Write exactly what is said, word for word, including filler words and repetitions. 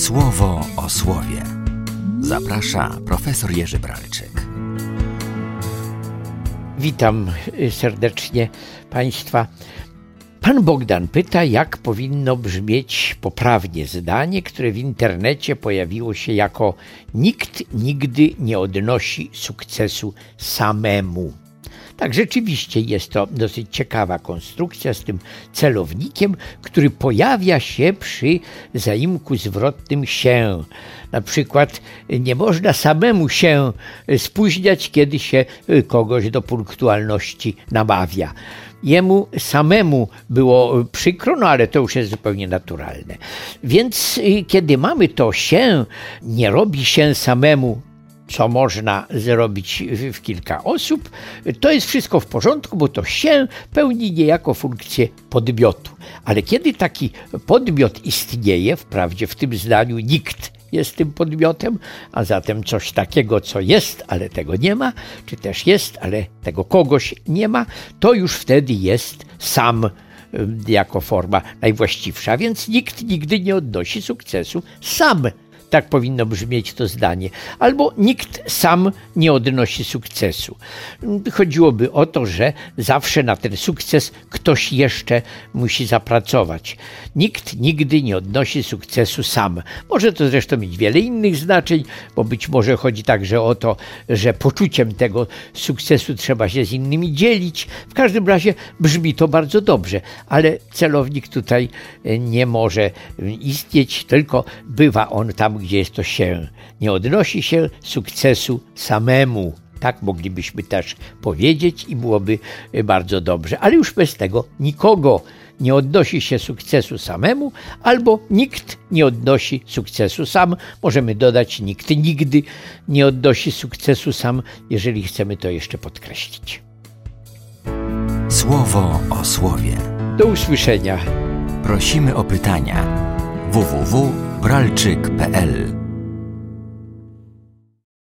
Słowo o słowie. Zaprasza profesor Jerzy Bralczyk. Witam serdecznie Państwa. Pan Bogdan pyta, jak powinno brzmieć poprawnie zdanie, które w internecie pojawiło się jako nikt nigdy nie odnosi sukcesu samemu. Tak, rzeczywiście jest to dosyć ciekawa konstrukcja z tym celownikiem, który pojawia się przy zaimku zwrotnym się. Na przykład nie można samemu się spóźniać, kiedy się kogoś do punktualności namawia. Jemu samemu było przykro, no ale to już jest zupełnie naturalne. Więc kiedy mamy to się, nie robi się samemu, co można zrobić w kilka osób, to jest wszystko w porządku, bo to się pełni niejako funkcję podmiotu. Ale kiedy taki podmiot istnieje, wprawdzie w tym zdaniu nikt jest tym podmiotem, a zatem coś takiego, co jest, ale tego nie ma, czy też jest, ale tego kogoś nie ma, to już wtedy jest sam jako forma najwłaściwsza, więc nikt nigdy nie odnosi sukcesu sam. Tak powinno brzmieć to zdanie. Albo nikt sam nie odnosi sukcesu. Chodziłoby o to, że zawsze na ten sukces ktoś jeszcze musi zapracować. Nikt nigdy nie odnosi sukcesu sam. Może to zresztą mieć wiele innych znaczeń, bo być może chodzi także o to, że poczuciem tego sukcesu trzeba się z innymi dzielić. W każdym razie brzmi to bardzo dobrze, ale celownik tutaj nie może istnieć, tylko bywa on tam, gdzie jest to się. Nie odnosi się sukcesu samemu. Tak moglibyśmy też powiedzieć i byłoby bardzo dobrze. Ale już bez tego nikogo nie odnosi się sukcesu samemu, albo nikt nie odnosi sukcesu sam. Możemy dodać nikt nigdy nie odnosi sukcesu sam, jeżeli chcemy to jeszcze podkreślić. Słowo o słowie. Do usłyszenia. Prosimy o pytania. w w w kropka bralczyk kropka p l